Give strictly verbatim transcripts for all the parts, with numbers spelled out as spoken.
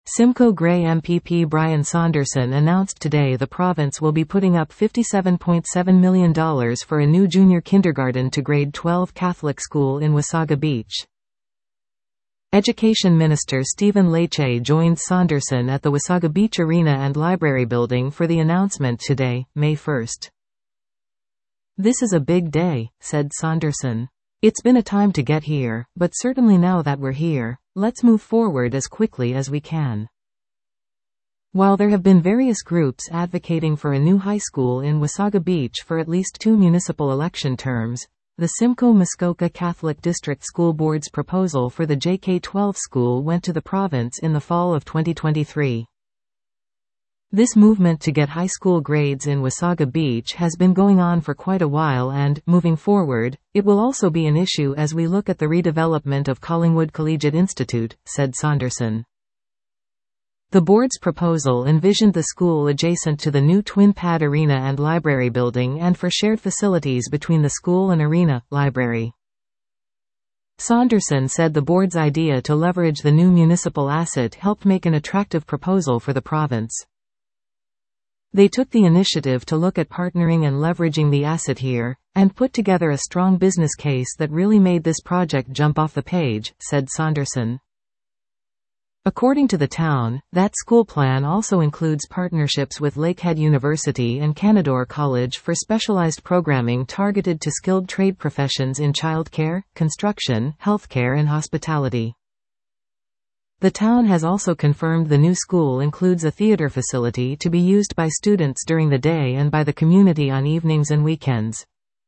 Simcoe Grey M P P Brian Saunderson announced today the province will be putting up fifty-seven point seven million dollars for a new junior kindergarten to grade twelve Catholic school in Wasaga Beach. Education Minister Stephen Lecce joined Saunderson at the Wasaga Beach Arena and Library Building for the announcement today, May first. "This is a big day," said Saunderson. "It's been a time to get here, but certainly now that we're here, let's move forward as quickly as we can." While there have been various groups advocating for a new high school in Wasaga Beach for at least two municipal election terms, the Simcoe-Muskoka Catholic District School Board's proposal for the J K twelve school went to the province in the fall of twenty twenty-three. This movement to get high school grades in Wasaga Beach has been going on for quite a while and, moving forward, it will also be an issue as we look at the redevelopment of Collingwood Collegiate Institute, said Saunderson. The board's proposal envisioned the school adjacent to the new Twin Pad Arena and Library Building and for shared facilities between the school and arena, library. Saunderson said the board's idea to leverage the new municipal asset helped make an attractive proposal for the province. They took the initiative to look at partnering and leveraging the asset here, and put together a strong business case that really made this project jump off the page, said Saunderson. According to the town, that school plan also includes partnerships with Lakehead University and Canadore College for specialized programming targeted to skilled trade professions in childcare, construction, healthcare and hospitality. The town has also confirmed the new school includes a theater facility to be used by students during the day and by the community on evenings and weekends.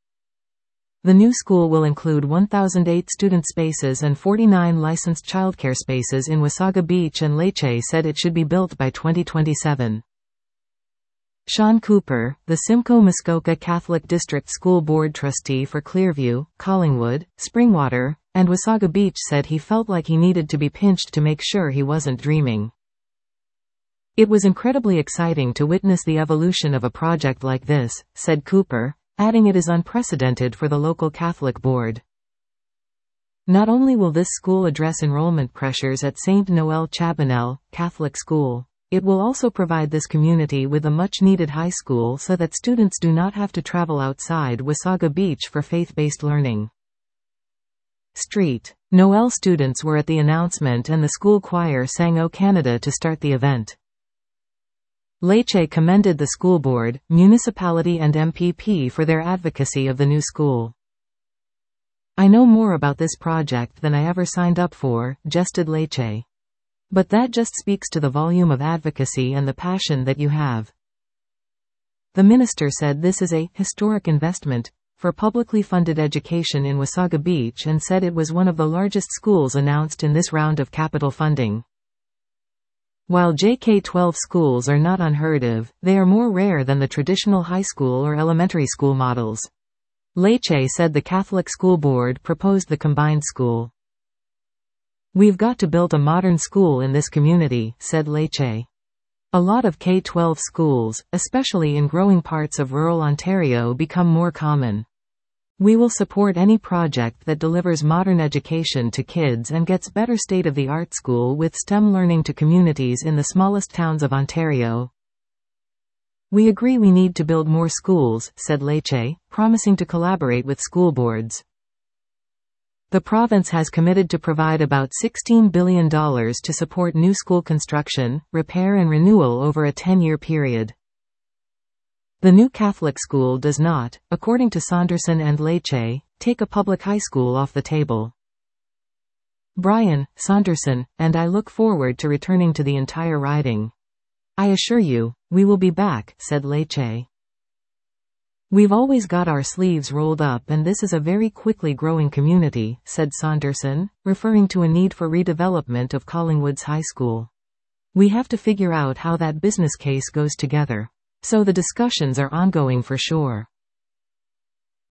The new school will include one thousand eight student spaces and forty-nine licensed childcare spaces in Wasaga Beach, and Lecce said it should be built by twenty twenty-seven. Sean Cooper, the Simcoe-Muskoka Catholic District School Board trustee for Clearview, Collingwood, Springwater, and Wasaga Beach, said he felt like he needed to be pinched to make sure he wasn't dreaming. "It was incredibly exciting to witness the evolution of a project like this," said Cooper, adding it is unprecedented for the local Catholic board. Not only will this school address enrollment pressures at Saint Noel Chabanel Catholic School, it will also provide this community with a much-needed high school so that students do not have to travel outside Wasaga Beach for faith-based learning. Street Noel students were at the announcement and the school choir sang O Canada to start the event. Lecce commended the school board, municipality and M P P for their advocacy of the new school. "I know more about this project than I ever signed up for," jested Lecce. "But that just speaks to the volume of advocacy and the passion that you have." The minister said this is a historic investment for publicly funded education in Wasaga Beach and said it was one of the largest schools announced in this round of capital funding. While J K twelve schools are not unheard of, they are more rare than the traditional high school or elementary school models. Lecce said the Catholic School Board proposed the combined school. "We've got to build a modern school in this community," said Lecce. "A lot of K twelve schools, especially in growing parts of rural Ontario, become more common. We will support any project that delivers modern education to kids and gets better state-of-the-art school with STEM learning to communities in the smallest towns of Ontario." "We agree we need to build more schools," said Lecce, promising to collaborate with school boards. The province has committed to provide about sixteen billion dollars to support new school construction, repair and renewal over a ten-year period. The new Catholic school does not, according to Saunderson and Lecce, take a public high school off the table. "Brian, Saunderson, and I look forward to returning to the entire riding. I assure you, we will be back," said Lecce. "We've always got our sleeves rolled up and this is a very quickly growing community," said Saunderson, referring to a need for redevelopment of Collingwood's high school. "We have to figure out how that business case goes together. So the discussions are ongoing for sure."